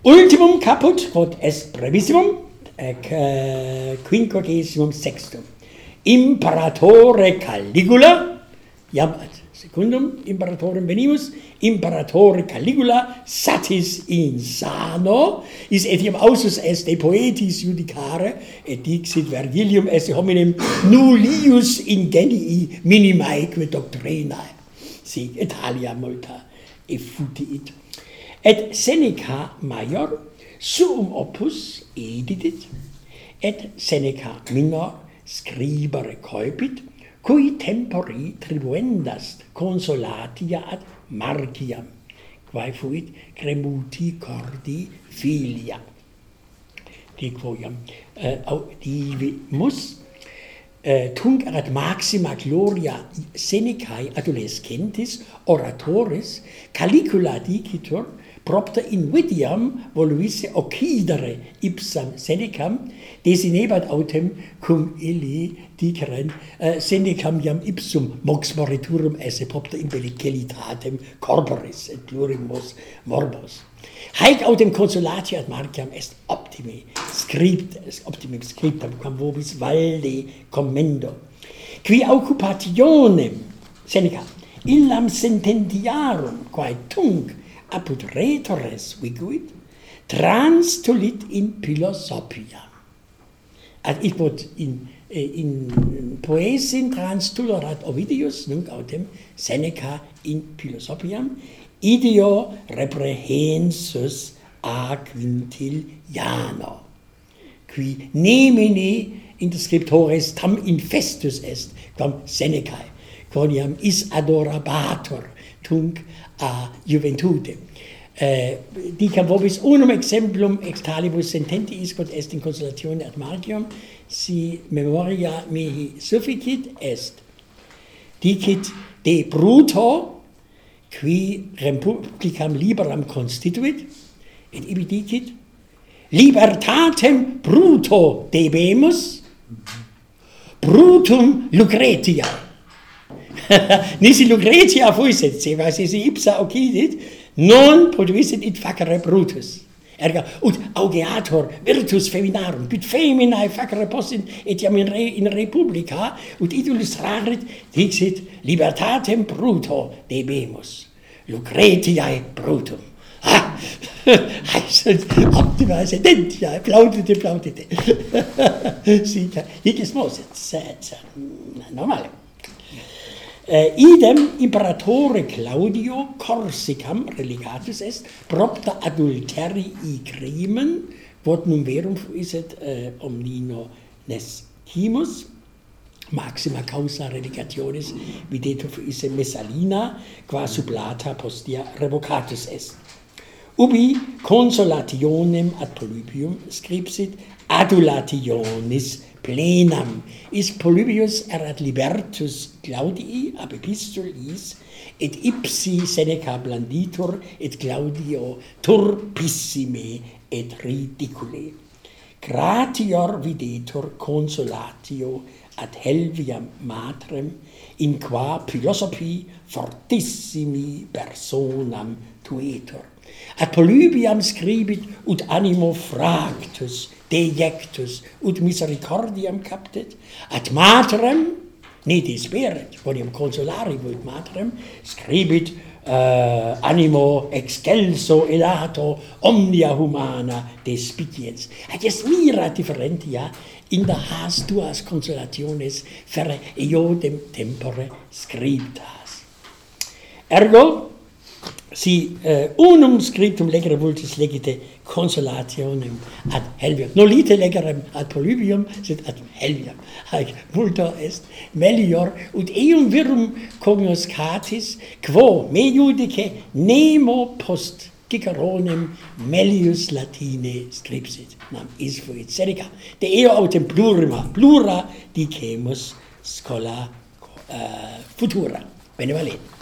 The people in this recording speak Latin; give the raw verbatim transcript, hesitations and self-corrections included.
Ultimum caput quod est brevissimum, eh, quinquagesimum sextum. Imperatore Caligula, jam ad secundum imperatorem venimus, Imperatore Caligula satis insano, is etiam ausus est de poetis judicare, et dixit Vergilium esse hominem nullius ingenii minimaeque doctrinae. Sic Italia multa effutiit. Et Seneca major suum opus editit, et Seneca minor scribere coepit, cui tempori tribuendast consolatia ad Marciam, quae fuit cremuti cordi filia. Diquoiam uh, audivimus uh, tunc ad maxima gloria Senecae adolescentis oratoris Caligula dicitur propter invidiam voluisse occidere ipsam Senecam, desinebat autem cum illi diceren uh, Senecam iam ipsum mox moriturum esse propter imbellicilitatem corporis et plurimus morbos. Haec autem consolatio ad Marciam est optime script, optimum scriptam quam vobis valde commendo. Qui occupationem Seneca illam sententiarum quae tunc apud rhetores viguit, transtulit in philosophia. Ad iquod in, in poesin transtulerat Ovidius, nunc autem Seneca in philosophiam, ideo reprehensus a Quintiliano, qui nemini inter scriptores tam infestus est, quam Senecae, quoniam is adorabator, tunc a juventude. Uh, dicam vobis unum exemplum ex talibus sententiis quod est in consolatione ad Marciam, si memoria mihi sufficit est. Dicit de Bruto, qui republicam liberam constituit, et ibi dicit, libertatem Bruto debemus, Brutum Lucretia. Nisi Lucretia fuiset, se vas isi ipsa occidit, non produisit it facere Brutus. Erga, ut augeator virtus feminarum, quid feminae facere possint etiam in, re, in republica, ut idulus rarit, dixit libertatem Bruto debemus, Lucretiae Brutum. Ah, optima sedentia, plaudite, plaudite. Sica, hic est mos, et normale. Uh, idem imperatore Claudio Corsicam religatus est propter adulterii crimen, quod num verum fuiset uh, omnino nescimus, maxima causa religationis videtur fuisse Messalina, qua sublata postea revocatus est. Ubi consolationem ad Polybium scripsit adulationis plenam, is Polybius erat libertus Claudii ab epistolis, et ipsi Seneca blanditur, et Claudio turpissime et ridicule. Gratior videtur consolatio ad Helviam matrem, in qua philosophi fortissimi personam tuetur. Ad Polybiam scribit ut animo fractus, dejectus, ut misericordiam captet, ad matrem, ne desperet, quoniam consolari vult matrem, scribit uh, animo excelso elato omnia humana despiciens. Ad est mira differentia in da has tuas consolationes ferre eodem tempore scriptas. Ergo, si uh, unum scriptum legere vultis legite consolationem ad Helviam. Nolite legerem ad Polybium, sed ad Helviam. Haec multo est melior, ut eum virum cognoscatis, quo me judice nemo post Ciceronem melius Latine scripsit. Nam is fuit Seneca. De eo autem plurima, plura dicemus schola uh, futura. Bene valent.